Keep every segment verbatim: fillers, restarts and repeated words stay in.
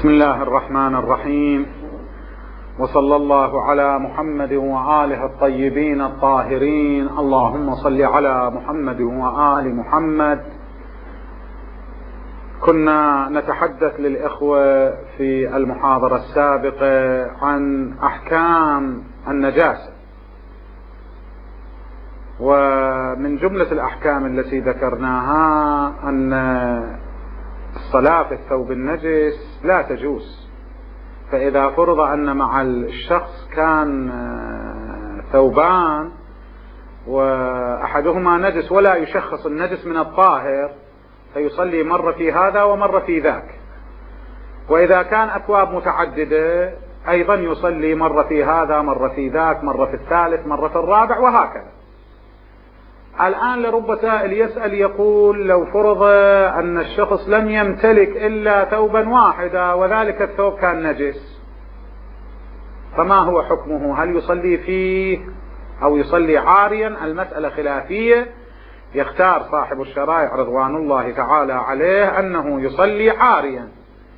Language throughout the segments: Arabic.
بسم الله الرحمن الرحيم، وصلى الله على محمد وآله الطيبين الطاهرين. اللهم صل على محمد وآل محمد. كنا نتحدث للإخوة في المحاضرة السابقة عن أحكام النجاسة، ومن جملة الأحكام التي ذكرناها أن الصلاة في الثوب النجس لا تجوز. فإذا فرض أن مع الشخص كان ثوبان وأحدهما نجس ولا يشخص النجس من الطاهر، فيصلي مرة في هذا ومرة في ذاك. وإذا كان أثواب متعددة أيضا يصلي مرة في هذا مرة في ذاك مرة في الثالث مرة في الرابع وهكذا. الآن لرب سائل يسأل يقول: لو فرض أن الشخص لم يمتلك إلا ثوبا واحدا وذلك الثوب كان نجس، فما هو حكمه؟ هل يصلي فيه أو يصلي عاريا؟ المسألة خلافية. يختار صاحب الشرائع رضوان الله تعالى عليه أنه يصلي عاريا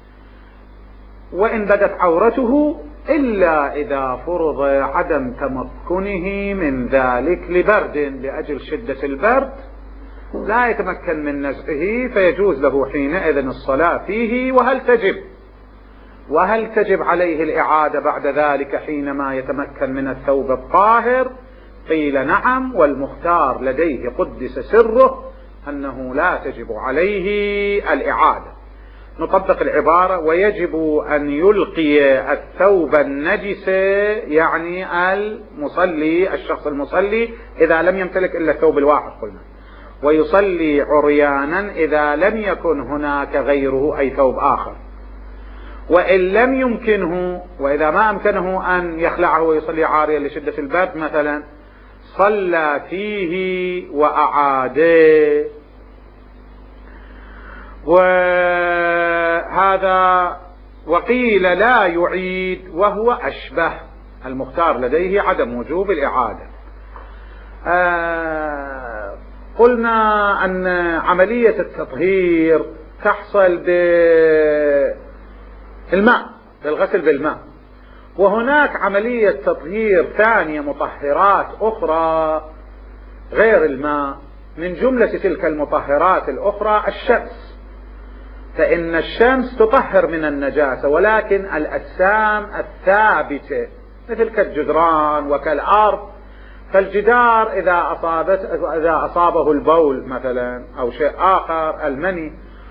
وإن بدت عورته، إلا إذا فرض عدم تمكنه من ذلك لبرد، لأجل شدة البرد لا يتمكن من نزعه، فيجوز له حينئذ الصلاة فيه. وهل تجب وهل تجب عليه الإعادة بعد ذلك حينما يتمكن من الثوب الطاهر؟ قيل نعم، والمختار لديه قدس سره أنه لا تجب عليه الإعادة. نطبق العبارة: ويجب أن يلقي الثوب النجس، يعني المصلي الشخص المصلي إذا لم يمتلك إلا الثوب الواحد قلنا، ويصلي عريانا إذا لم يكن هناك غيره أي ثوب آخر. وإن لم يمكنه، وإذا ما أمكنه أن يخلعه ويصلي عاريا لشدة البرد مثلا، صلى فيه وأعاده. وهذا وقيل لا يعيد وهو أشبه، المختار لديه عدم وجوب الإعادة. آه قلنا أن عملية التطهير تحصل بالماء، بالغسل بالماء، وهناك عملية تطهير ثانية، مطهرات أخرى غير الماء. من جملة تلك المطهرات الأخرى الشمس، فإن الشمس تطهر من النجاسة، ولكن الأجسام الثابتة مثل كالجدران وكالأرض، فالجدار إذا أصابت إذا أصابه البول مثلا أو شيء آخر، المني،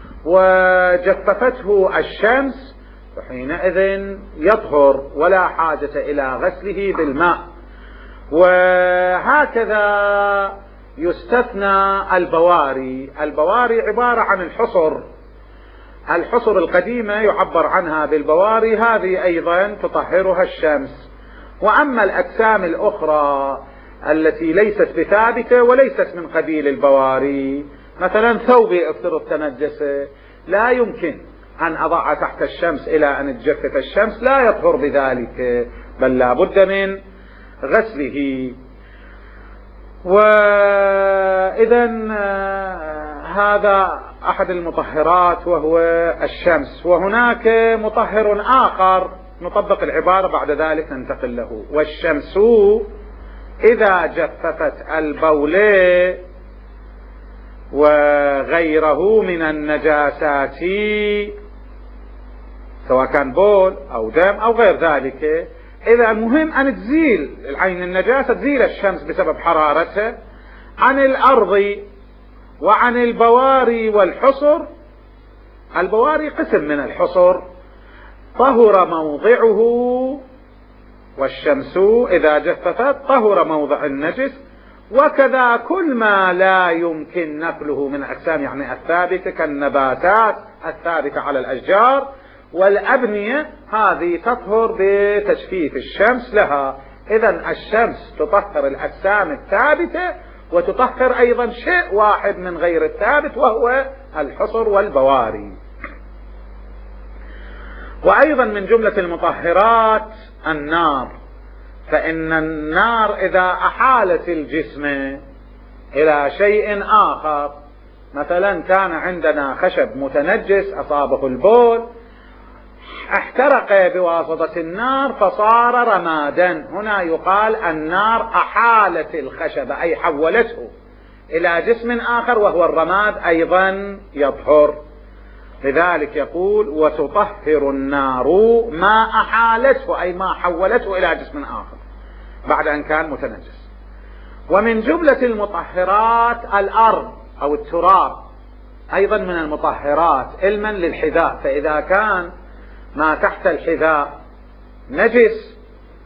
وجففته الشمس، فحينئذ يطهر ولا حاجة إلى غسله بالماء. وهكذا يستثنى البواري. البواري عبارة عن الحصر، الحصر القديمة يعبر عنها بالبواري، هذه أيضا تطهرها الشمس. وأما الأجسام الأخرى التي ليست بثابتة وليست من قبيل البواري، مثلا ثوبي افترض تنجس، لا يمكن أن أضع تحت الشمس إلى أن تجفف الشمس، لا يطهر بذلك، بل لا بد من غسله. وإذا هذا أحد المطهرات وهو الشمس. وهناك مطهر آخر نطبق العبارة بعد ذلك ننتقل له: والشمس إذا جففت البول وغيره من النجاسات، سواء كان بول أو دم أو غير ذلك. إذا المهم أن تزيل العين النجاسة، تزيل الشمس بسبب حرارتها عن الأرض وعن البواري والحصر. البواري قسم من الحصر طهر موضعه، والشمس إذا جففت طهر موضع النجس. وكذا كل ما لا يمكن نقله من الأجسام، يعني الثابتة، كالنباتات الثابتة على الأشجار والأبنية، هذه تطهر بتجفيف الشمس لها. إذن الشمس تطهر الأجسام الثابتة، وتطهر أيضا شيء واحد من غير الثابت وهو الحصر والبواري. وأيضا من جملة المطهرات النار، فإن النار إذا أحالت الجسم إلى شيء آخر، مثلا كان عندنا خشب متنجس أصابه البول، احترق بواسطة النار فصار رمادا، هنا يقال النار أحالت الخشب أي حولته إلى جسم آخر وهو الرماد أيضا يطهر. لذلك يقول وتطهر النار ما أحالته أي ما حولته إلى جسم آخر بعد أن كان متنجس. ومن جملة المطهرات الأرض أو التراب أيضا من المطهرات علما للحذاء، فإذا كان ما تحت الحذاء نجس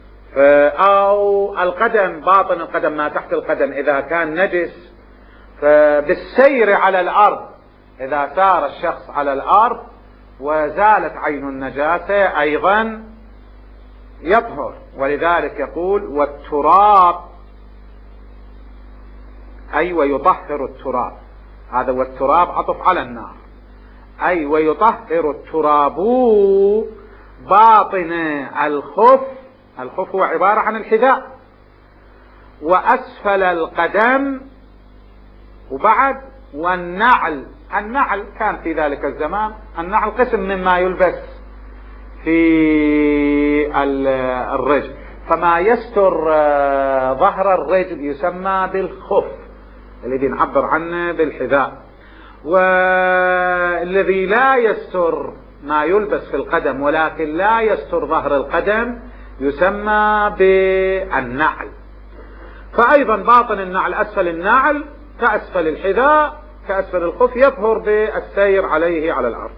أو القدم باطن القدم ما تحت القدم إذا كان نجس، فبالسير على الأرض إذا سار الشخص على الأرض وزالت عين النجاسة أيضا يطهر. ولذلك يقول والتراب أي ويطهر التراب، هذا والتراب عطف على النار، أي ويطهر التراب باطن الخف، الخف هو عبارة عن الحذاء، وأسفل القدم، وبعد والنعل. النعل كان في ذلك الزمان النعل قسم مما يلبس في الرجل، فما يستر ظهر الرجل يسمى بالخف الذي نعبر عنه بالحذاء، والذي لا يستر ما يلبس في القدم ولكن لا يستر ظهر القدم يسمى بالنعل. فأيضا باطن النعل أسفل النعل كأسفل الحذاء كأسفل الخف يطهر بالسير عليه على الأرض.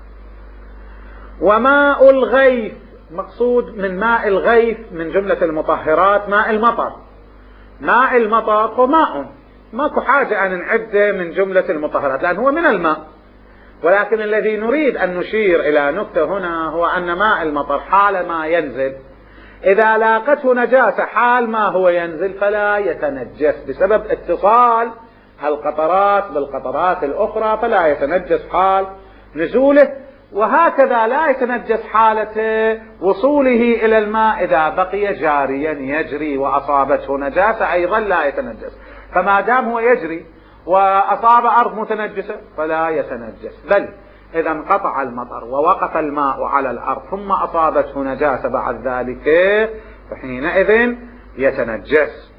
وماء الغيث، مقصود من ماء الغيث من جملة المطهرات ماء المطر. ماء المطر هو ماء، ماكو حاجة أن نعده من جملة المطهرات لأن هو من الماء، ولكن الذي نريد أن نشير إلى نكتة هنا هو أن ماء المطر حال ما ينزل إذا لاقته نجاسة حال ما هو ينزل فلا يتنجس بسبب اتصال القطرات بالقطرات الأخرى، فلا يتنجس حال نزوله، وهكذا لا يتنجس حالة وصوله إلى الماء إذا بقي جاريا يجري وأصابته نجاسة أيضا لا يتنجس. فما دام هو يجري وأصاب أرض متنجسة فلا يتنجس، بل إذا انقطع المطر ووقف الماء على الأرض ثم أصابته نجاسة بعد ذلك فحينئذ يتنجس.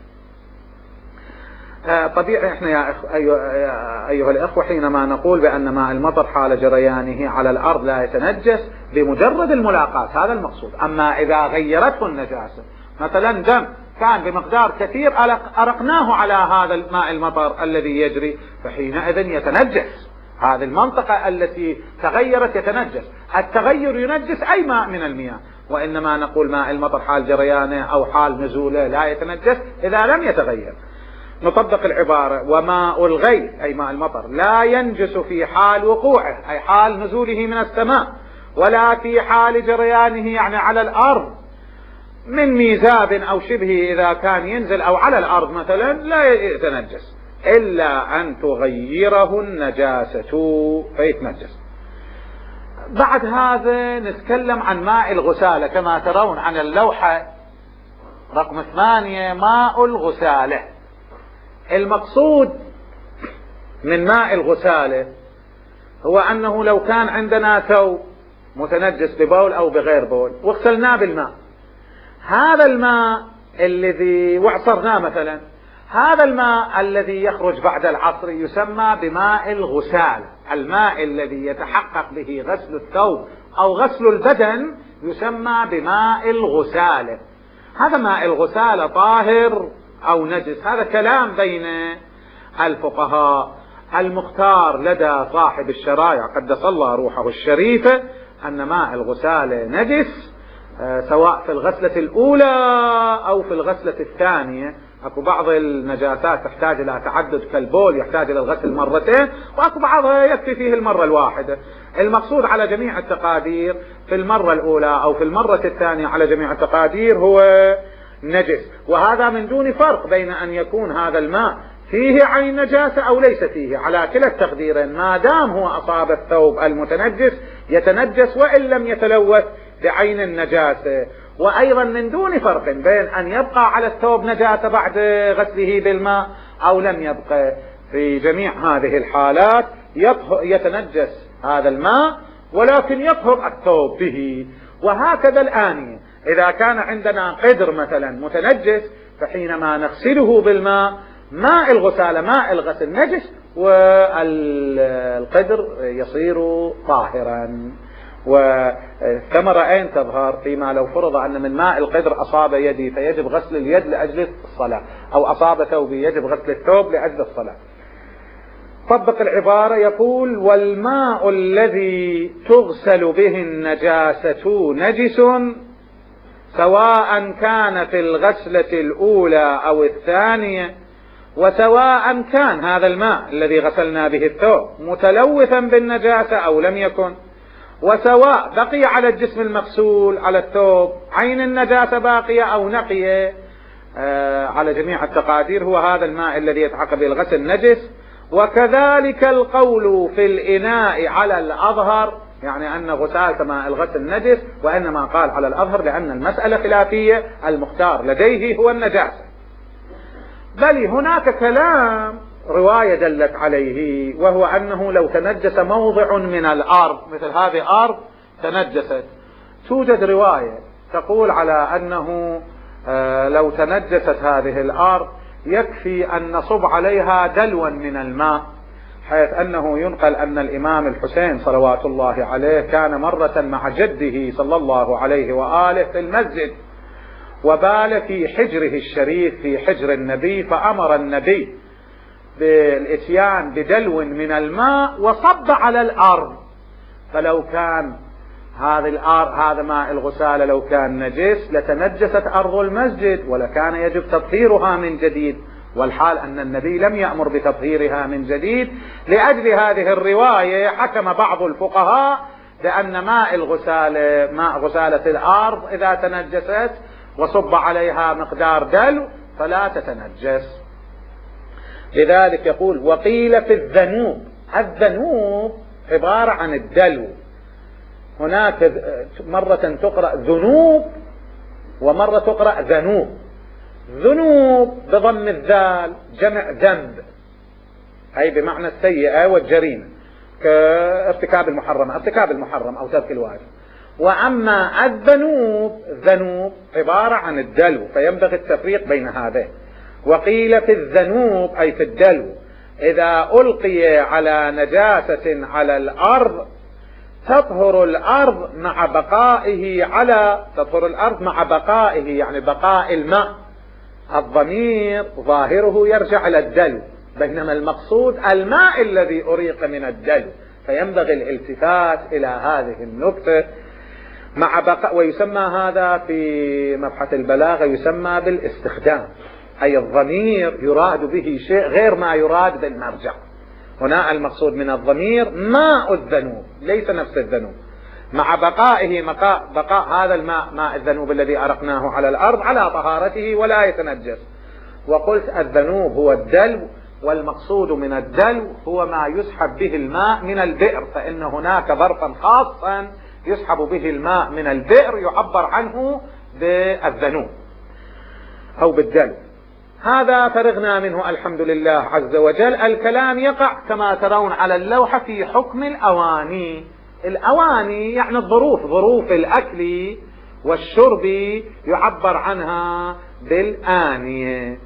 طبيعي احنا يا أخ... أيها الأخوة حينما نقول بأن ماء المطر حال جريانه على الأرض لا يتنجس بمجرد الملاقاة، هذا المقصود. أما إذا غيرته النجاسة مثلا دم كان بمقدار كثير أرقناه على هذا الماء المطر الذي يجري فحينئذ يتنجس، هذه المنطقة التي تغيرت يتنجس. التغير ينجس أي ماء من المياه، وإنما نقول ماء المطر حال جريانه أو حال نزوله لا يتنجس إذا لم يتغير. نطبق العبارة وماء الغيث أي ماء المطر لا ينجس في حال وقوعه أي حال نزوله من السماء، ولا في حال جريانه يعني على الأرض من ميزاب أو شبهه إذا كان ينزل أو على الأرض مثلا لا يتنجس إلا أن تغيره النجاسة فيتنجس. بعد هذا نتكلم عن ماء الغسالة. كما ترون عن اللوحة رقم ثمانية ماء الغسالة. المقصود من ماء الغسالة هو أنه لو كان عندنا ثوب متنجس ببول أو بغير بول واغسلناه بالماء، هذا الماء الذي وعصرناه مثلا، هذا الماء الذي يخرج بعد العصر يسمى بماء الغسالة. الماء الذي يتحقق به غسل الثوب أو غسل البدن يسمى بماء الغسالة. هذا ماء الغسالة طاهر أو نجس، هذا كلام بين الفقهاء. المختار لدى صاحب الشرائع قدس الله روحه الشريفة أن ماء الغسالة نجس سواء في الغسلة الأولى أو في الغسلة الثانية. أكو بعض النجاسات تحتاج إلى تعدد كالبول يحتاج إلى الغسل مرتين، وأكو بعضها يكفي فيه المرة الواحدة. المقصود على جميع التقادير في المرة الأولى أو في المرة الثانية على جميع التقادير هو نجس، وهذا من دون فرق بين أن يكون هذا الماء فيه عين نجاسة أو ليس فيه، على كلا التقديرين ما دام هو أصاب الثوب المتنجس يتنجس وإن لم يتلوث بعين النجاسة. وأيضا من دون فرق بين أن يبقى على الثوب نجاسة بعد غسله بالماء أو لم يبقى، في جميع هذه الحالات يتنجس هذا الماء ولكن يطهر الثوب به. وهكذا الآنية إذا كان عندنا قدر مثلا متنجس فحينما نغسله بالماء، ماء الغسالة ماء الغسل نجس والقدر يصير طاهرا. والثمرة أين تظهر؟ فيما لو فرض أن من ماء القدر أصاب يدي فيجب غسل اليد لأجل الصلاة، أو أصاب ثوبي يجب غسل الثوب لأجل الصلاة. طبق العبارة، يقول: والماء الذي تغسل به النجاسة نجس سواء كان في الغسلة الأولى أو الثانية، وسواء كان هذا الماء الذي غسلنا به الثوب متلوثا بالنجاسة أو لم يكن، وسواء بقي على الجسم المغسول على الثوب عين النجاسة باقية أو نقية، آه على جميع التقادير هو هذا الماء الذي يتعقب به الغسل نجس. وكذلك القول في الإناء على الأظهر، يعني أن غسالة ماء الغسل نجس، وإنما قال على الأظهر لأن المسألة خلافية، المختار لديه هو النجاسة. بل هناك كلام رواية دلت عليه، وهو أنه لو تنجس موضع من الأرض، مثل هذه أرض تنجست، توجد رواية تقول على أنه لو تنجست هذه الأرض يكفي أن نصب عليها دلوا من الماء، حيث أنه ينقل أن الإمام الحسين صلوات الله عليه كان مرة مع جده صلى الله عليه وآله في المسجد، وبال في حجره الشريف في حجر النبي، فأمر النبي بالإتيان بدلو من الماء وصب على الأرض. فلو كان هذه الأرض هذا ماء الغسالة لو كان نجس لتنجست أرض المسجد ولكان يجب تطهيرها من جديد، والحال أن النبي لم يأمر بتطهيرها من جديد. لأجل هذه الرواية حكم بعض الفقهاء بأن ماء الغسالة ماء غسالة الأرض إذا تنجست وصب عليها مقدار دلو فلا تتنجس. لذلك يقول: وقيل في الذنوب. الذنوب عبارة عن الدلو، هناك مرة تقرأ ذنوب ومرة تقرأ ذنوب. ذنوب بضم الذال جمع ذنب، أي بمعنى السيئة والجريمة كارتكاب المحرم ارتكاب المحرم أو ترك الواجب. وأما الذنوب ذنوب عبارة عن الدلو، فينبغي التفريق بين هذين. وقيل في الذنوب أي في الدلو إذا ألقي على نجاسة على الأرض تطهر الأرض مع بقائه على تطهر الأرض مع بقائه يعني بقاء الماء. الضمير ظاهره يرجع إلى الدلو، بينما المقصود الماء الذي أريق من الدلو، فينبغي الالتفات إلى هذه النقطة مع بقاء. ويسمى هذا في مبحث البلاغة يسمى بالاستخدام، أي الضمير يراد به شيء غير ما يراد بالمرجع. هنا المقصود من الضمير ماء الذنوب ليس نفس الذنوب، مع بقائه بقاء, بقاء هذا الماء ماء الذنوب الذي أرقناه على الأرض على طهارته ولا يتنجس. وقلت الذنوب هو الدلو، والمقصود من الدلو هو ما يسحب به الماء من البئر، فإن هناك ظرفا خاصا يسحب به الماء من البئر يعبر عنه بالذنوب أو بالدلو. هذا فرغنا منه الحمد لله عز وجل. الكلام يقع كما ترون على اللوحة في حكم الأواني. الأواني يعني الظروف، ظروف الأكل والشرب يعبر عنها بالآنية.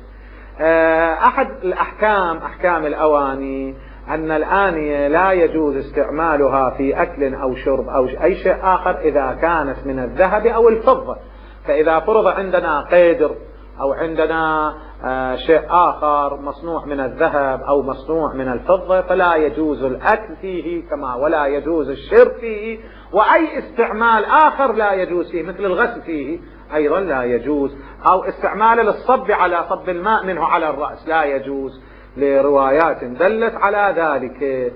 أحد الأحكام أحكام الأواني أن الآنية لا يجوز استعمالها في أكل أو شرب أو أي شيء آخر إذا كانت من الذهب أو الفضة. فإذا فرض عندنا قدر أو عندنا شيء آخر مصنوع من الذهب أو مصنوع من الفضة فلا يجوز الأكل فيه كما ولا يجوز الشرب فيه، وأي استعمال آخر لا يجوز فيه مثل الغسل فيه أيضا لا يجوز، أو استعمال للصب على صب الماء منه على الرأس لا يجوز، لروايات دلت على ذلك.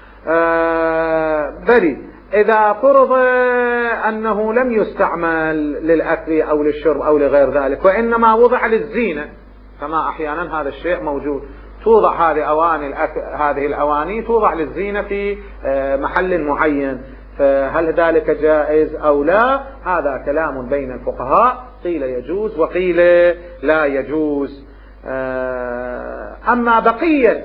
آه بل إذا فرض أنه لم يستعمل للأكل أو للشرب أو لغير ذلك وإنما وضع للزينة، كما أحيانا هذا الشيء موجود، توضع هذه أواني هذه الأواني توضع للزينة في محل معين، فهل ذلك جائز أو لا؟ هذا كلام بين الفقهاء، قيل يجوز وقيل لا يجوز. أما بقية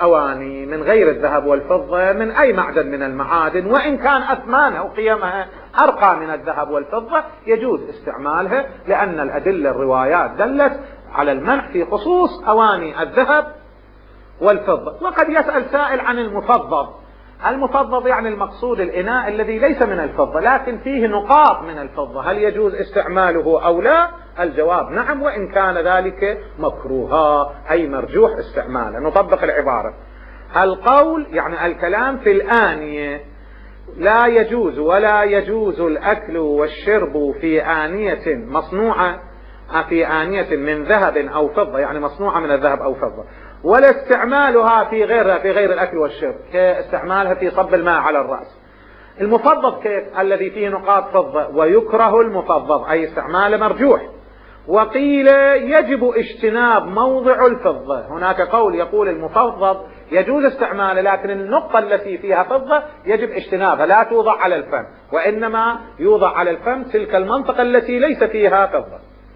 الأواني من غير الذهب والفضة من أي معدن من المعادن وإن كان أثمانها وقيمها أرقى من الذهب والفضة يجوز استعمالها، لأن الأدلة الروايات دلت على المنع في خصوص أواني الذهب والفضة. وقد يسأل سائل عن المفضض. المفضض يعني المقصود الإناء الذي ليس من الفضة لكن فيه نقاط من الفضة، هل يجوز استعماله أو لا؟ الجواب نعم، وإن كان ذلك مكروها أي مرجوح استعماله. نطبق العبارة. القول يعني الكلام في الآنية لا يجوز ولا يجوز الأكل والشرب في آنية مصنوعة في آنية من ذهب أو فضة، يعني مصنوعة من الذهب أو فضة، ولا استعمالها في غيرها في غير الأكل والشرب كاستعمالها في صب الماء على الرأس. المفضض كيف؟ الذي فيه نقاط فضة، ويكره المفضض أي استعمال مرجوح. وقيل يجب اجتناب موضع الفضة. هناك قول يقول المفضض يجوز استعماله لكن النقطة التي فيها فضة يجب اجتنابها، لا توضع على الفم، وإنما يوضع على الفم تلك المنطقة التي ليس فيها فضة.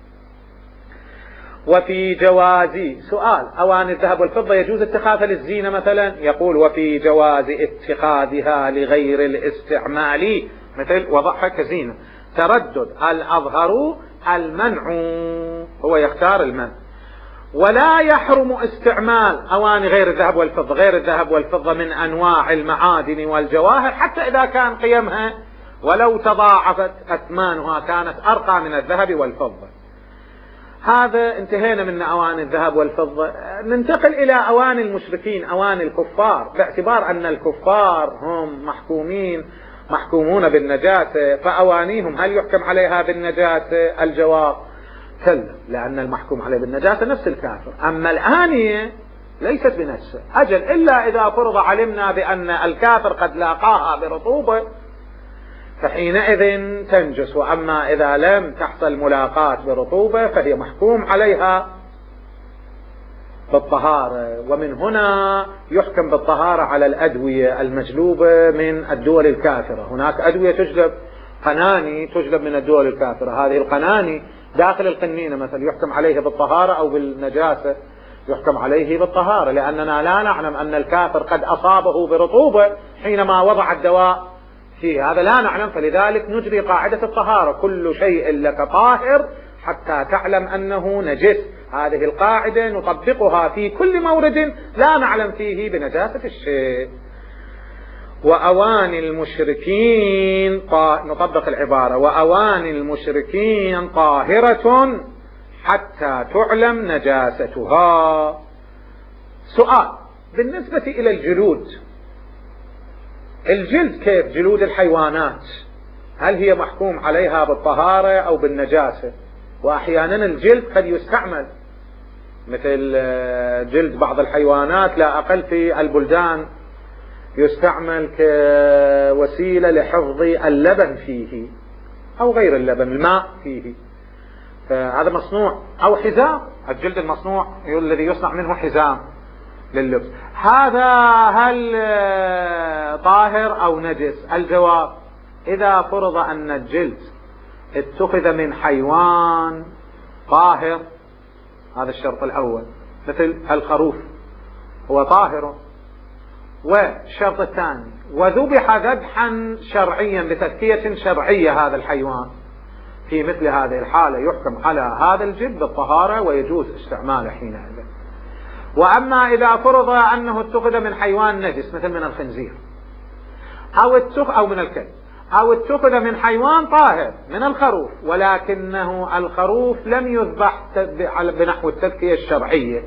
وفي جواز سؤال أواني الذهب والفضة يجوز اتخاذها للزينة مثلا؟ يقول وفي جواز اتخاذها لغير الاستعمال مثل وضعها كزينة. تردد الأظهر المنع، هو يختار المنع. ولا يحرم استعمال أواني غير الذهب والفضة، غير الذهب والفضة من أنواع المعادن والجواهر حتى إذا كان قيمها ولو تضاعفت أثمانها كانت أرقى من الذهب والفضة. هذا انتهينا من أواني الذهب والفضة. ننتقل إلى أواني المشركين، أواني الكفار، باعتبار أن الكفار هم محكومين محكومون بالنجاسة، فأوانيهم هل يحكم عليها بالنجاسة؟ الجواب كلا، لأن المحكوم عليه بالنجاسة نفس الكافر. أما الآنية ليست بنجسة أجل، إلا إذا فرض علمنا بأن الكافر قد لاقاها برطوبة فحينئذ تنجس، وأما إذا لم تحصل ملاقاة برطوبة فهي محكوم عليها بالطهارة. ومن هنا يحكم بالطهارة على الأدوية المجلوبة من الدول الكافرة. هناك أدوية تجلب، قناني تجلب من الدول الكافرة، هذه القناني داخل القنينة مثلا يحكم عليه بالطهارة أو بالنجاسة؟ يحكم عليه بالطهارة، لأننا لا نعلم أن الكافر قد أصابه برطوبة حينما وضع الدواء فيه، هذا لا نعلم، فلذلك نجري قاعدة الطهارة، كل شيء لك طاهر حتى تعلم أنه نجس. هذه القاعدة نطبقها في كل مورد لا نعلم فيه بنجاسة الشيء. وأواني المشركين طا... نطبق العبارة وأواني المشركين طاهرة حتى تعلم نجاستها. سؤال بالنسبة إلى الجلود، الجلد كيف؟ جلود الحيوانات هل هي محكوم عليها بالطهارة أو بالنجاسة؟ وأحيانا الجلد قد يستعمل مثل جلد بعض الحيوانات لا أقل في البلدان يستعمل كوسيلة لحفظ اللبن فيه أو غير اللبن، الماء فيه، فهذا مصنوع. أو حزام، الجلد المصنوع الذي يصنع منه حزام لللبس، هذا هل طاهر أو نجس؟ الجواب إذا فرض أن الجلد اتخذ من حيوان طاهر، هذا الشرط الأول، مثل الخروف هو طاهر. والشرط الثاني وذبح ذبحا شرعيا بتزكية شرعية هذا الحيوان، في مثل هذه الحالة يحكم على هذا الجلد بالطهارة ويجوز استعماله حينئذ. وأما إذا فرض أنه اتخذ من حيوان نجس مثل من الخنزير أو اتخذ أو من الكلب أو اتخذ من حيوان طاهر من الخروف، ولكنه الخروف لم يذبح بنحو التزكية الشرعية،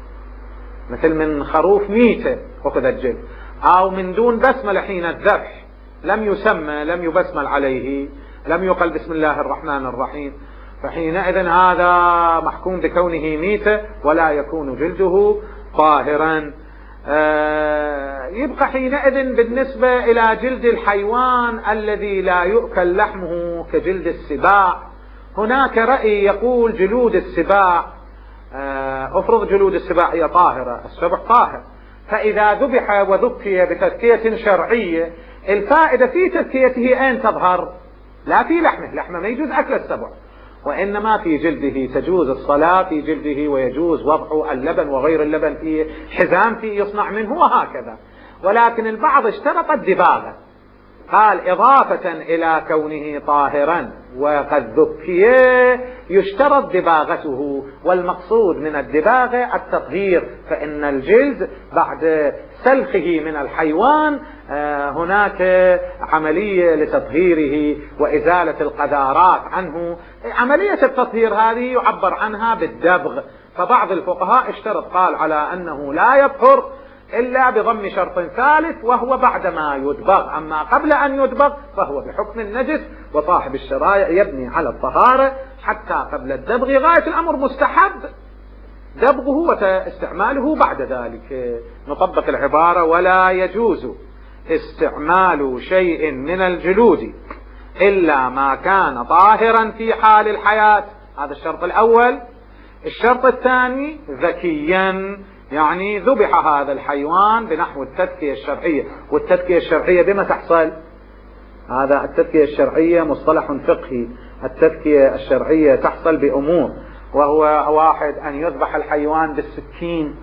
مثل من خروف ميتة أخذ الجلد، أو من دون بسملة حين الذبح لم يسمى لم يبسمل عليه، لم يقل بسم الله الرحمن الرحيم، فحينئذ هذا محكوم بكونه ميتة ولا يكون جلده طاهرا. آه يبقى حينئذ بالنسبة إلى جلد الحيوان الذي لا يؤكل لحمه كجلد السباع، هناك رأي يقول جلود السباع، آه افرض جلود السباع هي طاهرة، السبع طاهر، فإذا ذبح وذكي بتزكية شرعية الفائدة في تزكيته أين تظهر؟ لا في لحمه، لحمه ما يجوز أكل السبع، وإنما في جلده تجوز الصلاة في جلده، ويجوز وضع اللبن وغير اللبن فيه، حزام فيه يصنع منه وهكذا. ولكن البعض اشترط الدباغة، قال إضافة إلى كونه طاهرا وقد ذكي يشترط دباغته، والمقصود من الدباغة التطهير، فإن الجلد بعد سلخه من الحيوان هناك عملية لتطهيره وإزالة القذارات عنه. عملية التطهير هذه يعبر عنها بالدبغ، فبعض الفقهاء اشترط قال على أنه لا يطهر إلا بضم شرط ثالث وهو بعدما يدبغ، أما قبل أن يدبغ فهو بحكم النجس، وصاحب الشرائع يبني على الطهارة حتى قبل الدبغ. غاية الأمر مستحب دبغه واستعماله بعد ذلك. نطبق العبارة: ولا يجوز استعمال شيء من الجلود إلا ما كان طاهرا في حال الحياة. هذا الشرط الأول. الشرط الثاني ذكيا، يعني ذبح هذا الحيوان بنحو التذكية الشرعية. والتذكية الشرعية بما تحصل؟ هذا التذكية الشرعية مصطلح فقهي. التذكية الشرعية تحصل بأمور، وهو واحد أن يذبح الحيوان بالسكين.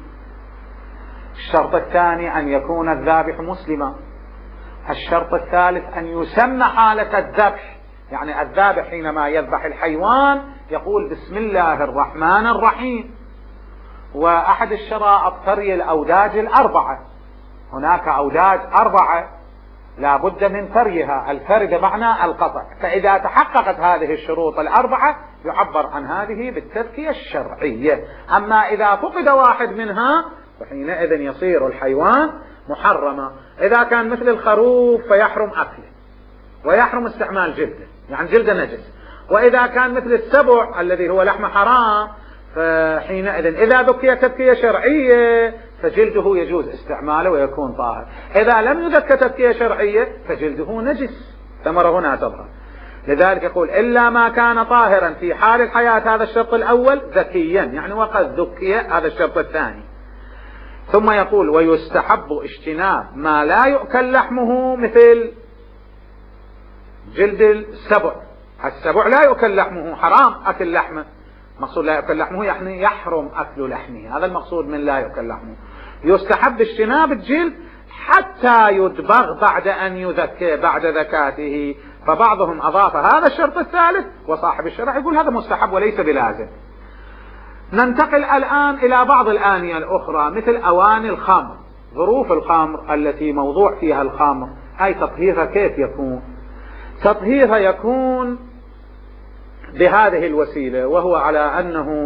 الشرط الثاني أن يكون الذابح مسلما. الشرط الثالث أن يسمى حالة الذبح، يعني الذابح حينما يذبح الحيوان يقول بسم الله الرحمن الرحيم. وأحد الشرائط فري الأوداج الأربعة. هناك أوداج أربعة لا بد من فريها، الفري بمعنى القطع، فإذا تحققت هذه الشروط الأربعة يعبر عن هذه بالتذكية الشرعية. أما إذا فقد واحد منها فحينئذ يصير الحيوان محرما. إذا كان مثل الخروف فيحرم أكله ويحرم استعمال جلده، يعني جلده نجس. وإذا كان مثل السبع الذي هو لحم حرام فحينئذ إذا ذكي تذكية شرعية فجلده يجوز استعماله ويكون طاهر. إذا لم يذك تذكية شرعية فجلده نجس. ثمرة هنا تظهر. لذلك يقول إلا ما كان طاهرا في حال الحياة، هذا الشرط الأول، ذكيا يعني وقد ذكي، هذا الشرط الثاني. ثم يقول ويستحب اجتناب ما لا يؤكل لحمه مثل جلد السبع. السبع لا يؤكل لحمه، حرام أكل لحمه. مقصود لا يؤكل لحمه يعني يحرم أكل لحمه، هذا المقصود من لا يؤكل لحمه. يستحب اجتناب الجلد حتى يدبغ بعد أن يذكى، بعد ذكاته. فبعضهم أضاف هذا الشرط الثالث، وصاحب الشرع يقول هذا مستحب وليس بلازم. ننتقل الآن إلى بعض الآنية الأخرى مثل أواني الخمر. ظروف الخمر التي موضوع فيها الخمر، أي تطهيرها كيف يكون؟ تطهيرها يكون بهذه الوسيلة، وهو على أنه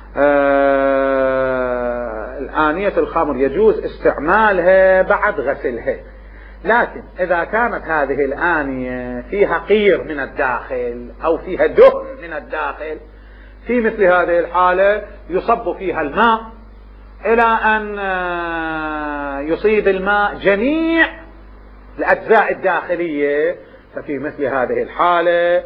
آنية الخمر يجوز استعمالها بعد غسلها. لكن إذا كانت هذه الآنية فيها قير من الداخل أو فيها دهن من الداخل، في مثل هذه الحالة يصب فيها الماء إلى أن يصيب الماء جميع الأجزاء الداخلية، ففي مثل هذه الحالة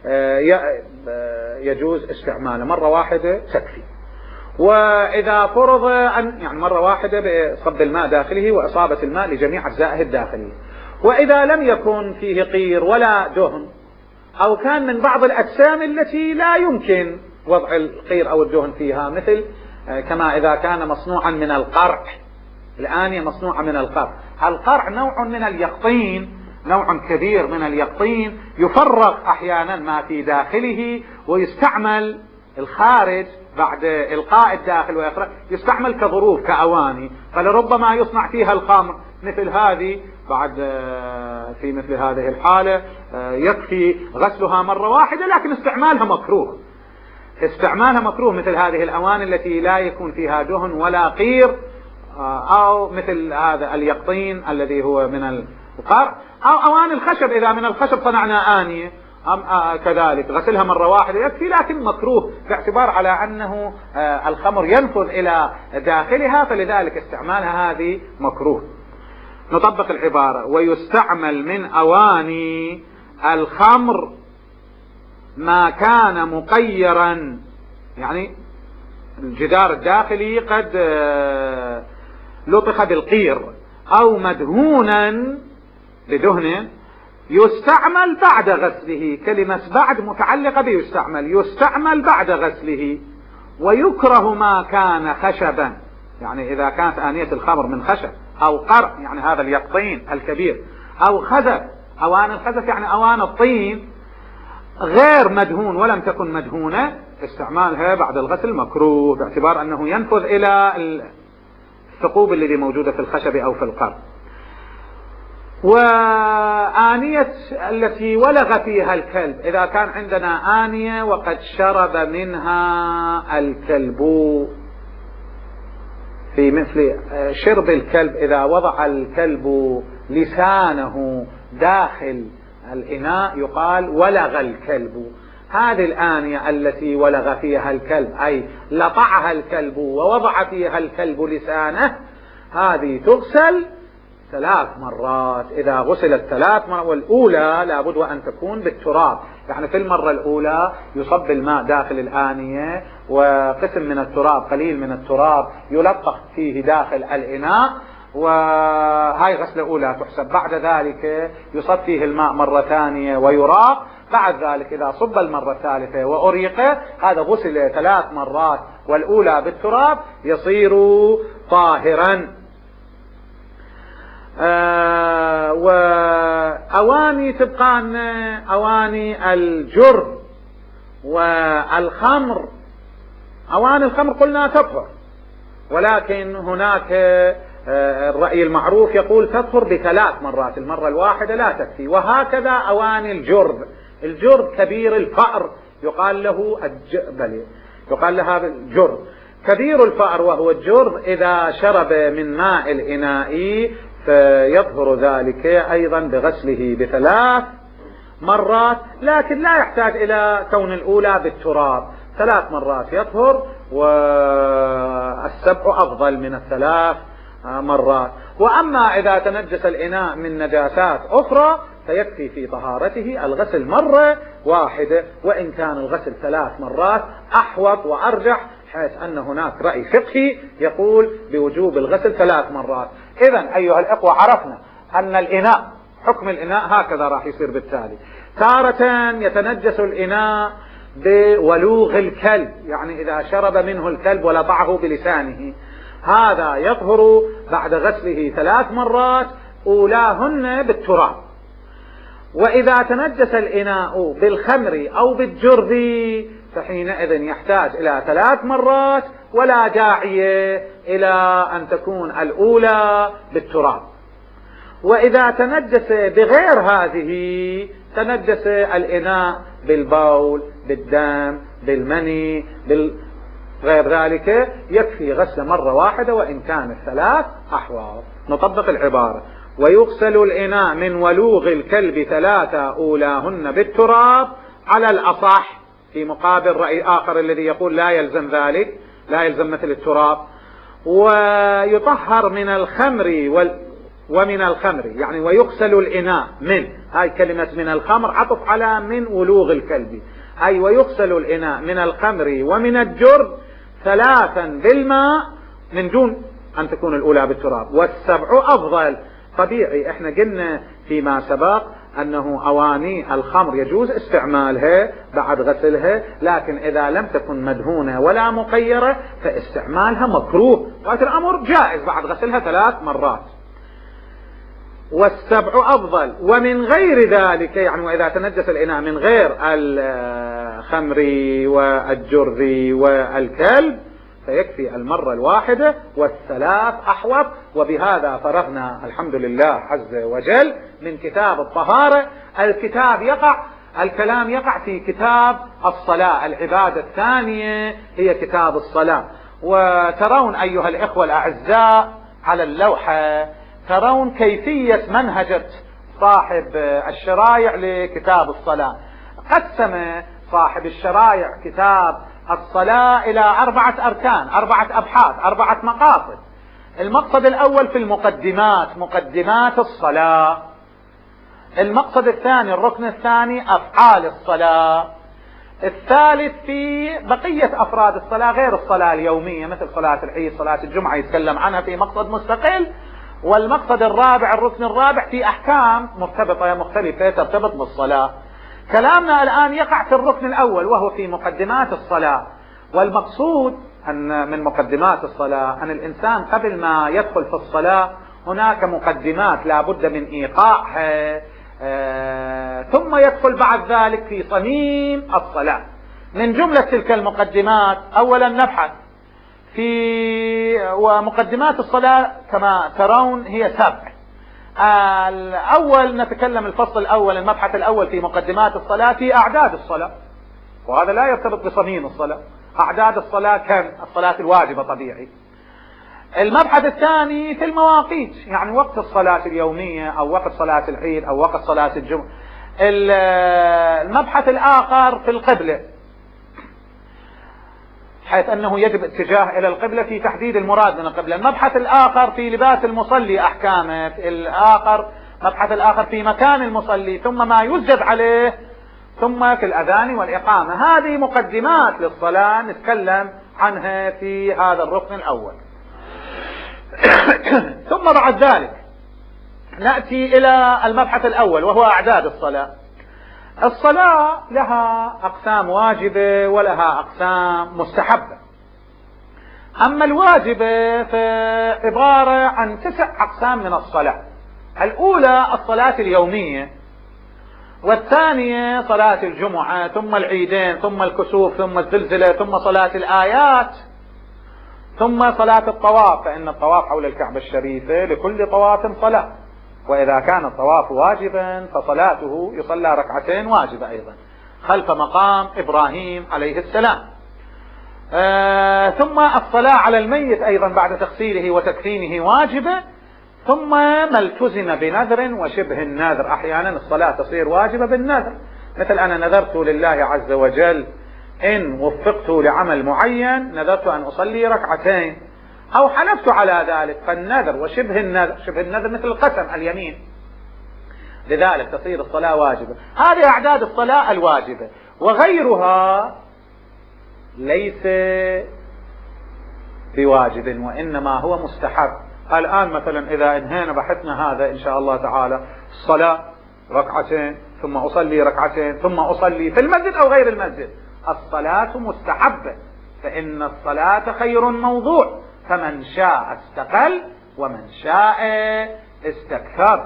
يجوز استعماله مرة واحدة تكفي. وإذا فرض أن يعني مرة واحدة بصب الماء داخله وإصابة الماء لجميع أجزائه الداخلية. وإذا لم يكن فيه قير ولا دهن، أو كان من بعض الأجسام التي لا يمكن وضع القير أو الدهن فيها، مثل كما إذا كان مصنوعا من القرع. الآنية مصنوعة من القرع. القرع نوع من اليقطين، نوع كبير من اليقطين، يفرغ أحيانا ما في داخله ويستعمل الخارج بعد إلقاء الداخل ويخرج، يستعمل كظروف كأواني، فلربما يصنع فيها الخمر. مثل هذه بعد في مثل هذه الحالة يكفي غسلها مرة واحدة، لكن استعمالها مكروه. استعمالها مكروه مثل هذه الأواني التي لا يكون فيها دهن ولا قير، أو مثل هذا اليقطين الذي هو من القرع، أو أواني الخشب. إذا من الخشب صنعنا آنية أم كذلك غسلها مرة واحدة يكفي، لكن مكروه باعتبار على أنه الخمر ينفذ إلى داخلها، فلذلك استعمالها هذه مكروه. نطبق العبارة: ويستعمل من أواني الخمر ما كان مقيرا، يعني الجدار الداخلي قد لطخ بالقير، أو مدهونا بدهن، يستعمل بعد غسله. كلمة بعد متعلقة بيستعمل، يستعمل بعد غسله. ويكره ما كان خشبا، يعني إذا كانت آنية الخمر من خشب أو قرع، يعني هذا اليقطين الكبير، أو خزف أواني الخزف يعني أواني الطين غير مدهون ولم تكن مدهونة، استعمالها بعد الغسل مكروه، باعتبار أنه ينفذ إلى الثقوب التي موجودة في الخشب أو في القرن. وآنية التي ولغ فيها الكلب، إذا كان عندنا آنية وقد شرب منها الكلب، في مثل شرب الكلب، إذا وضع الكلب لسانه داخل الإناء يقال ولغ الكلب. هذه الآنية التي ولغ فيها الكلب أي لطعها الكلب ووضع فيها الكلب لسانه، هذه تغسل ثلاث مرات. إذا غسلت ثلاث مرات، والأولى لابد وأن تكون بالتراب، يعني في المرة الأولى يصب الماء داخل الآنية وقسم من التراب قليل من التراب يلطخ فيه داخل الإناء، وهاي غسلة أولى تحسب. بعد ذلك يصب فيه الماء مرة ثانية ويراق. بعد ذلك إذا صب المرة الثالثة وأريق، هذا غسل ثلاث مرات والأولى بالتراب، يصير طاهرا. آه وأواني تبقى أواني الجرب والخمر. أواني الخمر قلنا تطهر، ولكن هناك الرأي المعروف يقول تطهر بثلاث مرات، المرة الواحدة لا تكفي. وهكذا أواني الجرب. الجرب كبير الفأر يقال له الجبل، يقال لها الجرب. كبير الفأر وهو الجرب إذا شرب من ماء الإناء فيطهر ذلك أيضا بغسله بثلاث مرات، لكن لا يحتاج إلى كون الأولى بالتراب، ثلاث مرات يطهر، والسبع أفضل من الثلاث مرات. وأما إذا تنجس الإناء من نجاسات أخرى فيكفي في طهارته الغسل مرة واحدة، وإن كان الغسل ثلاث مرات أحوط وأرجح، حيث أن هناك رأي فقهي يقول بوجوب الغسل ثلاث مرات. إذن أيها الإخوة عرفنا أن الإناء حكم الإناء هكذا راح يصير. بالتالي تارة يتنجس الإناء بولوغ الكلب، يعني إذا شرب منه الكلب ولطعه بلسانه، هذا يطهر بعد غسله ثلاث مرات أولاهن بالتراب. وإذا تنجس الإناء بالخمر أو بالجرب فحينئذ يحتاج إلى ثلاث مرات، ولا داعي إلى أن تكون الأولى بالتراب. وإذا تنجس بغير هذه، تنجس الإناء بالبول، بالدم، بالمني، غير ذلك، يكفي غسل مرة واحدة وإن كان الثلاث أحواض. نطبق العبارة: ويغسل الإناء من ولوغ الكلب ثلاثة أولاهن بالتراب على الأصح، في مقابل رأي آخر الذي يقول لا يلزم ذلك، لا يلزم مثل التراب. ويطهر من الخمر وال ومن الخمر، يعني ويغسل الإناء من، هاي كلمة من الخمر عطف على من ولوغ الكلب، أي ويغسل الإناء من الخمر ومن الجرب ثلاثا بالماء من دون أن تكون الأولى بالتراب، والسبع أفضل. طبيعي احنا قلنا فيما سبق أنه أواني الخمر يجوز استعمالها بعد غسلها، لكن إذا لم تكن مدهونة ولا مقيرة فاستعمالها مكروه، وقت الأمر جائز بعد غسلها ثلاث مرات. والسبع أفضل. ومن غير ذلك، يعني وإذا تنجس الإناء من غير الخمر والجرذ والكلب فيكفي المرة الواحدة، والثلاث أحوط. وبهذا فرغنا الحمد لله عز وجل من كتاب الطهارة. الكتاب يقع الكلام يقع في كتاب الصلاة، العبادة الثانية هي كتاب الصلاة. وترون أيها الإخوة الأعزاء على اللوحة، ترون كيفية منهجة صاحب الشرايع لكتاب الصلاة. قسم صاحب الشرايع كتاب الصلاة إلى أربعة أركان، أربعة أبحاث، أربعة مقاصد. المقصد الأول في المقدمات، مقدمات الصلاة. المقصد الثاني، الركن الثاني، أفعال الصلاة. الثالث في بقية أفراد الصلاة غير الصلاة اليومية، مثل صلاة العيد، صلاة الجمعة، يتكلم عنها في مقصد مستقل. والمقصد الرابع، الركن الرابع، في أحكام مرتبطة مختلفة ترتبط بالصلاة. كلامنا الآن يقع في الركن الأول وهو في مقدمات الصلاة. والمقصود أن من مقدمات الصلاة أن الإنسان قبل ما يدخل في الصلاة هناك مقدمات لا بد من إيقاعها آه ثم يدخل بعد ذلك في صميم الصلاة. من جملة تلك المقدمات أولا نبحث في ومقدمات الصلاة كما ترون هي سبع. الأول نتكلم الفصل الأول المبحث الأول في مقدمات الصلاة في أعداد الصلاة، وهذا لا يرتبط بصميم الصلاة. أعداد الصلاة كم؟ الصلاة الواجبة طبيعي. المبحث الثاني في المواقيت، يعني وقت الصلاة اليومية أو وقت صلاة العيد أو وقت صلاة الجمعة. المبحث الآخر في القبلة، حيث أنه يجب اتجاه إلى القبلة في تحديد المراد من القبلة. المبحث الآخر في لباس المصلي أحكامه، الآخر مبحث الآخر في مكان المصلي، ثم ما يسجد عليه، ثم في الأذان والإقامة. هذه مقدمات للصلاة نتكلم عنها في هذا الركن الأول. ثم بعد ذلك نأتي إلى المبحث الأول وهو أعداد الصلاة. الصلاة لها أقسام واجبة ولها أقسام مستحبة. أما الواجبة فعبارة عن تسع أقسام من الصلاة. الأولى الصلاة اليومية، والثانية صلاة الجمعة، ثم العيدين، ثم الكسوف، ثم الزلزلة، ثم صلاة الآيات، ثم صلاة الطواف، فإن الطواف حول الكعبة الشريفة لكل طواف صلاة، وإذا كان الطواف واجبا فصلاته يصلى ركعتين واجبة أيضا خلف مقام إبراهيم عليه السلام. آه ثم الصلاة على الميت أيضا بعد تغسيله وتكفينه واجبة. ثم ما التزم بنذر وشبه النذر، أحيانا الصلاة تصير واجبة بالنذر، مثل أنا نذرت لله عز وجل إن وفقت لعمل معين نذرت أن أصلي ركعتين، أو حلفت على ذلك، فالنذر وشبه النذر، شبه النذر مثل القسم اليمين، لذلك تصير الصلاة واجبة. هذه أعداد الصلاة الواجبة، وغيرها ليس بواجب وإنما هو مستحب. الآن مثلا إذا انهينا بحثنا هذا إن شاء الله تعالى، الصلاة ركعتين ثم أصلي ركعتين ثم أصلي في المسجد أو غير المسجد، الصلاة مستحبة، فإن الصلاة خير موضوع، فمن شاء استقل ومن شاء استكثر.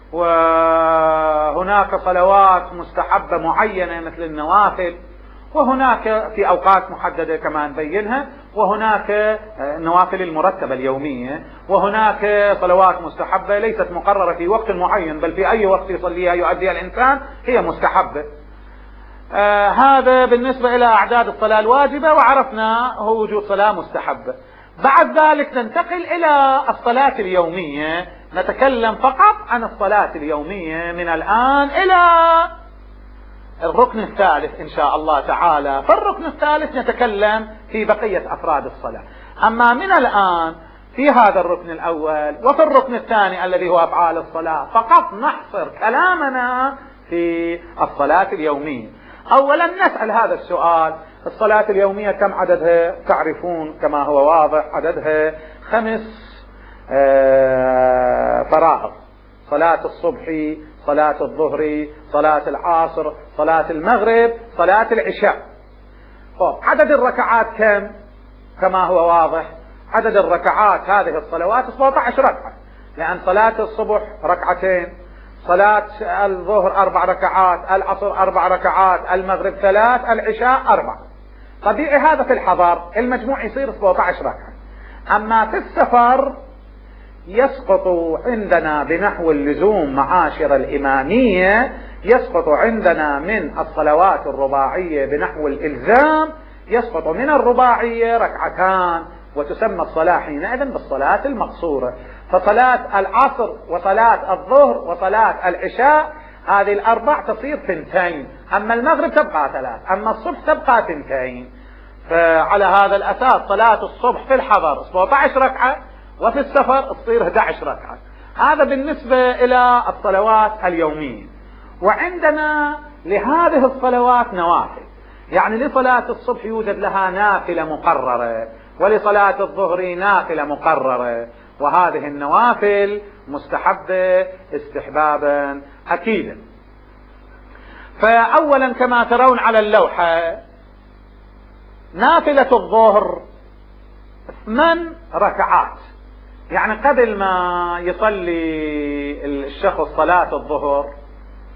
وهناك صلوات مستحبة معينة مثل النوافل، وهناك في أوقات محددة كما نبينها، وهناك النوافل المرتبة اليومية، وهناك صلوات مستحبة ليست مقررة في وقت معين، بل في أي وقت يصليها يؤديها الإنسان هي مستحبة. آه هذا بالنسبة إلى أعداد الصلاة الواجبة، وعرفنا هو وجود صلاة مستحبة. بعد ذلك ننتقل إلى الصلاة اليومية، نتكلم فقط عن الصلاة اليومية من الآن إلى الركن الثالث إن شاء الله تعالى. فالركن الثالث نتكلم في بقية أفراد الصلاة. أما من الآن في هذا الركن الأول وفي الركن الثاني الذي هو أفعال الصلاة فقط نحصر كلامنا في الصلاة اليومية. أولا نسأل هذا السؤال: الصلاة اليومية كم عددها؟ تعرفون كما هو واضح عددها خمس فرائض: صلاة الصبح، صلاة الظهر، صلاة العصر، صلاة المغرب، صلاة العشاء. طب عدد الركعات كم؟ كما هو واضح عدد الركعات هذه الصلوات سبعة عشر ركعة، لأن صلاة الصبح ركعتين، صلاة الظهر أربع ركعات، العصر أربع ركعات، المغرب ثلاث، العشاء أربع. طبيعي هذا في الحضر المجموع يصير سبعة عشر ركعة. أما في السفر يسقط عندنا بنحو اللزوم معاشر الإمامية، يسقط عندنا من الصلوات الرباعية بنحو الإلزام، يسقط من الرباعية ركعتان، وتسمى الصلاة حينئذ بالصلاة المقصورة. فصلاة العصر وصلاة الظهر وصلاة العشاء هذه الأربع تصير ثنتين، أما المغرب تبقى ثلاث، أما الصبح تبقى ثنتين. فعلى هذا الأساس صلاة الصبح في الحضر سبعة عشر ركعة، وفي السفر تصير أحد عشر ركعة. هذا بالنسبة إلى الصلوات اليومية. وعندنا لهذه الصلوات نوافل، يعني لصلاة الصبح يوجد لها نافلة مقررة، ولصلاة الظهر نافلة مقررة، وهذه النوافل مستحبة استحبابا أكيدا. فأولا كما ترون على اللوحة نافلة الظهر ثمان ركعات، يعني قبل ما يصلي الشخص صلاة الظهر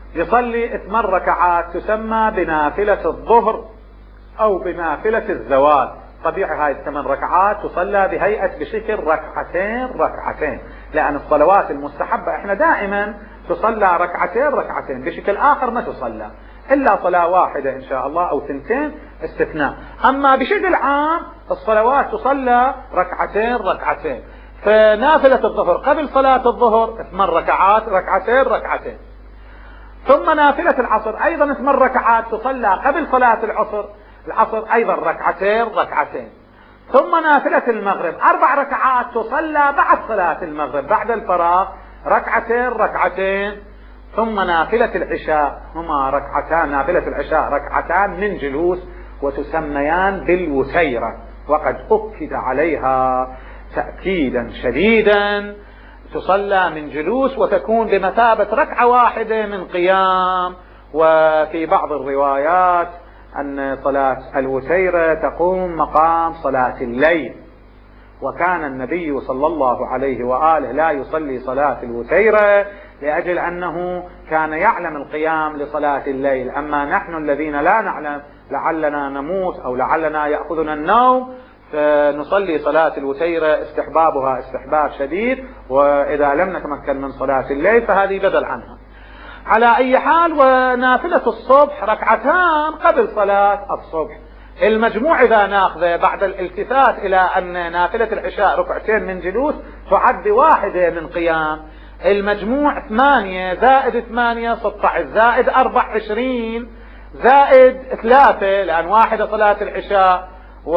يصلي ثمان ركعات تسمى بنافلة الظهر أو بنافلة الزوال. طبيعي هاي الثمان ركعات تصلى بهيئة بشكل ركعتين ركعتين، لأن الصلوات المستحبة احنا دائما تصلى ركعتين ركعتين، بشكل آخر ما تصلى إلا صلاة واحدة إن شاء الله أو ثنتين استثناء. أما بشكل عام الصلوات تصلى ركعتين ركعتين. فنافلة الظهر قبل صلاة الظهر ثمان ركعات ركعتين ركعتين، ثم نافلة العصر أيضا ثمان ركعات تصلى قبل صلاة العصر العصر أيضا ركعتين ركعتين، ثم نافلة المغرب أربع ركعات تصلى بعد صلاة المغرب بعد الفراغ ركعتين ركعتين، ثم نافلة العشاء هما ركعتان، نافلة العشاء ركعتان من جلوس وتسميان بالوتيرة، وقد أكد عليها تأكيدا شديدا، تصلى من جلوس وتكون بمثابة ركعة واحدة من قيام. وفي بعض الروايات أن صلاة الوتيرة تقوم مقام صلاة الليل، وكان النبي صلى الله عليه وآله لا يصلي صلاة الوتيرة لأجل أنه كان يعلم القيام لصلاة الليل. أما نحن الذين لا نعلم لعلنا نموت أو لعلنا يأخذنا النوم فنصلي صلاة الوتيرة استحبابها استحباب شديد، وإذا لم نتمكن من صلاة الليل فهذه بدل عنها. على أي حال، ونافلة الصبح ركعتان قبل صلاة الصبح. المجموع إذا ناخذه بعد الالتفات إلى أن نافلة العشاء ركعتين من جلوس تعد واحدة من قيام، المجموع ثمانية زائد ثمانية ستة عشر زائد أربع عشرين زائد ثلاثة، لأن واحدة صلاة العشاء و...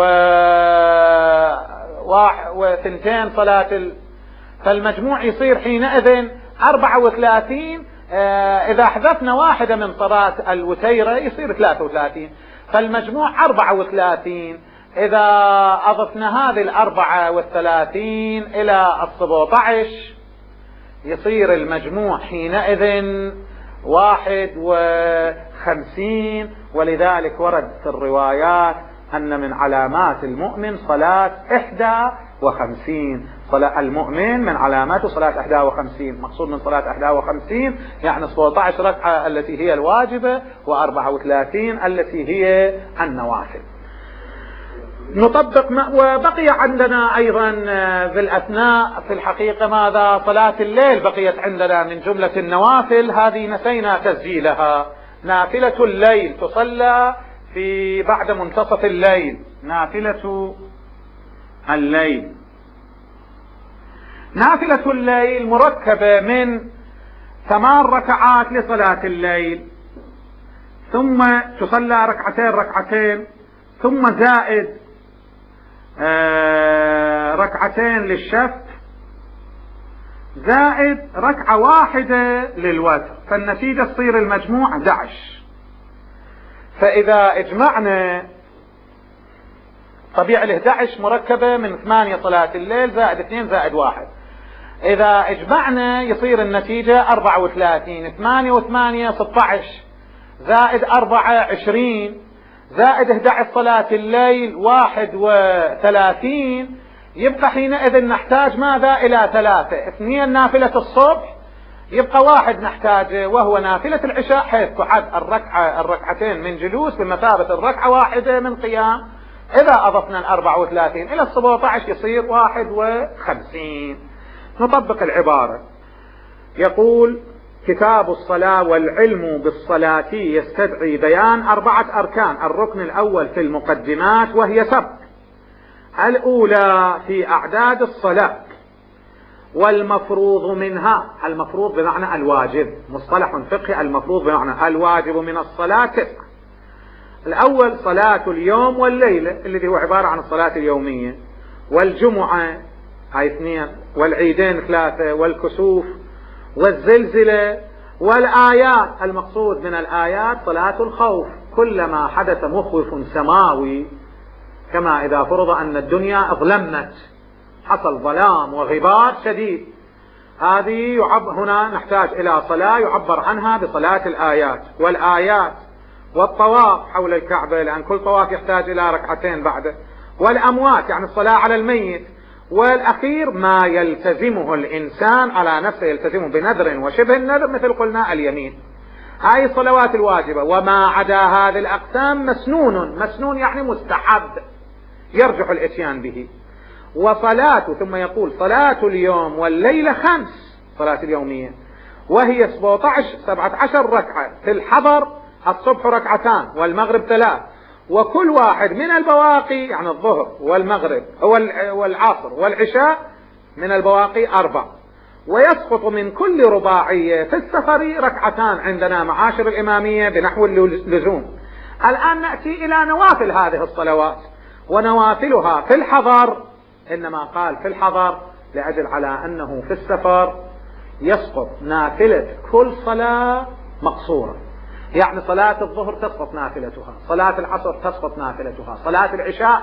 وثنتين صلاة ال... فالمجموع يصير حينئذ أربعة وثلاثين. إذا حذفنا واحدة من صلاة الوتيرة يصير ثلاثة وثلاثين، فالمجموع أربعة وثلاثين. إذا أضفنا هذه الأربعة والثلاثين إلى السبعة عشر يصير المجموع حينئذ واحد وخمسين. ولذلك ورد في الروايات أن من علامات المؤمن صلاة إحدى وخمسين، صلاة المؤمن من علاماته صلاة إحدى وخمسين. مقصود من صلاة إحدى وخمسين يعني سبعة عشر ركعة التي هي الواجبة وأربعة وثلاثين التي هي النوافل. نطبق ما وبقي عندنا أيضا في الأثناء في الحقيقة ماذا؟ صلاة الليل بقيت عندنا من جملة النوافل، هذه نسينا تسجيلها. نافلة الليل تصلى في بعد منتصف الليل. نافلة الليل نافلة الليل مركبة من ثمان ركعات لصلاة الليل، ثم تصلى ركعتين ركعتين، ثم زائد آه ركعتين للشفع، زائد ركعة واحدة للوتر، فالنتيجة تصير المجموع أحد عشر. فإذا اجمعنا طبيعي ال أحد عشر مركبة من ثمانية صلاة الليل زائد اثنين زائد واحد، إذا اجمعنا يصير النتيجة أربعة وثلاثين. ثمانية وثمانية ستة عشر زائد أربعة عشرين زائد أحد عشر صلاة الليل واحد وثلاثين. يبقى حينئذ نحتاج ماذا؟ إلى ثلاثة، اثنين نافلة الصبح، يبقى واحد نحتاجه وهو نافلة العشاء حيث تعد الركعة الركعتين من جلوس بمثابة الركعة واحدة من قيام. إذا أضفنا الأربعة وثلاثين إلى السبعة عشر يصير واحد وخمسين. نطبق العبارة. يقول: كتاب الصلاة: والعلم بالصلاة يستدعي بيان أربعة أركان. الركن الأول في المقدمات وهي سبع. الأولى في أعداد الصلاة، والمفروض منها، المفروض بمعنى الواجب، مصطلح فقهي، المفروض بمعنى الواجب من الصلاة تسعة. الأول صلاة اليوم والليلة الذي هو عبارة عن الصلاة اليومية، والجمعة هاي اثنين، والعيدين ثلاثة، والكسوف والزلزلة والآيات. المقصود من الآيات صلاة الخوف، كلما حدث مخوف سماوي كما إذا فرض أن الدنيا أظلمت، حصل ظلام وغبار شديد، هذه يعب هنا نحتاج إلى صلاة يعبر عنها بصلاة الآيات. والآيات والطواف حول الكعبة، لأن كل طواف يحتاج إلى ركعتين بعده. والأموات يعني الصلاة على الميت. والأخير ما يلتزمه الإنسان على نفسه، يلتزمه بنذر وشبه النذر مثل قلنا اليمين. هاي الصلوات الواجبة. وما عدا هذه الأقسام مسنون، مسنون يعني مستحب يرجح الاتيان به. وصلاة، ثم يقول صلاة اليوم والليلة خمس، صلاة اليومية، وهي سبعة عشر ركعة في الحضر، الصبح ركعتان والمغرب ثلاث، وكل واحد من البواقي يعني الظهر والمغرب والعصر والعشاء من البواقي أربع. ويسقط من كل رباعية في السفر ركعتان عندنا معاشر الإمامية بنحو اللزوم. الآن نأتي إلى نوافل هذه الصلوات. ونوافلها في الحضر، إنما قال في الحضر لأجل على أنه في السفر يسقط نافلة كل صلاة مقصورة، يعني صلاة الظهر تسقط نافلتها، صلاة العصر تسقط نافلتها، صلاة العشاء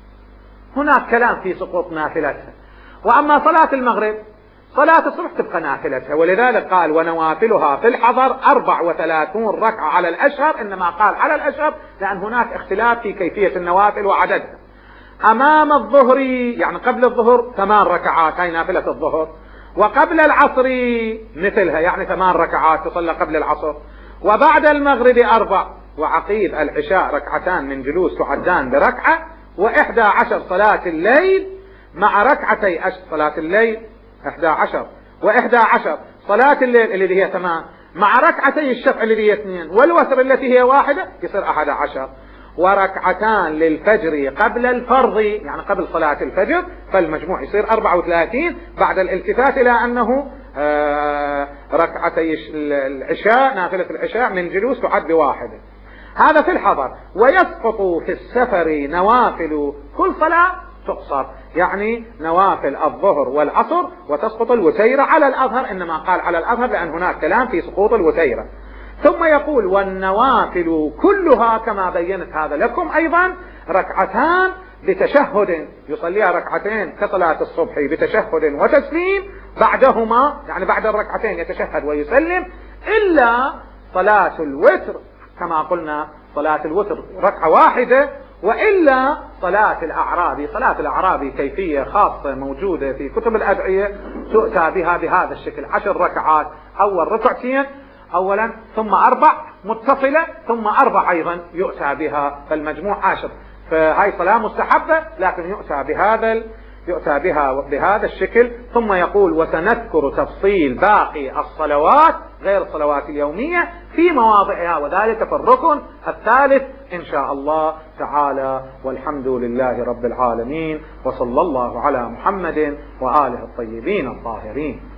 هناك كلام في سقوط نافلتها. وأما صلاة المغرب صلاة الصبح تبقى نافلتها. ولذلك قال ونوافلها في الحضر أربع وثلاثون ركعة على الأشهر، إنما قال على الأشهر لأن هناك اختلاف في كيفية النوافل وعددها. أمام الظهر يعني قبل الظهر ثمان ركعات، هاي نافلة الظهر. وقبل العصر مثلها يعني ثمان ركعات تصلى قبل العصر. وبعد المغرب أربع. وعقيب العشاء ركعتان من جلوس تعدان بركعة. وإحدى عشر صلاة الليل مع ركعتي أشر، صلاة الليل إحدى عشر وإحدى عشر صلاة الليل اللي هي ثمان مع ركعتي الشفع اللي هي اثنين، والوتر التي هي واحدة يصير أحد عشر. وركعتان للفجر قبل الفرض يعني قبل صلاة الفجر، فالمجموع يصير أربعة وثلاثين بعد الالتفات إلى أنه آه ركعتي العشاء نافلة العشاء من جلوس تعد بواحدة. هذا في الحضر. ويسقط في السفر نوافل كل صلاة تقصر، يعني نوافل الظهر والعصر، وتسقط الوتيرة على الأظهر، إنما قال على الأظهر لأن هناك كلام في سقوط الوتيرة. ثم يقول والنوافل كلها كما بينت هذا لكم أيضا ركعتان بتشهد، يصليها ركعتين كصلاة الصبح بتشهد وتسليم بعدهما، يعني بعد الركعتين يتشهد ويسلم، إلا صلاة الوتر كما قلنا صلاة الوتر ركعة واحدة، وإلا صلاة الأعرابي. صلاة الأعرابي كيفية خاصة موجودة في كتب الأدعية تؤتى بها بهذا الشكل، عشر ركعات، أول ركعتين أولا ثم أربع متصلة ثم أربع أيضا يؤتى بها، فالمجموع عشر. فهاي صلاة مستحبة لكن يؤتى بهذا يؤتى بها بهذا الشكل. ثم يقول وسنذكر تفصيل باقي الصلوات غير الصلوات اليومية في مواضعها، وذلك في الركن الثالث إن شاء الله تعالى. والحمد لله رب العالمين، وصلى الله على محمد وآله الطيبين الطاهرين.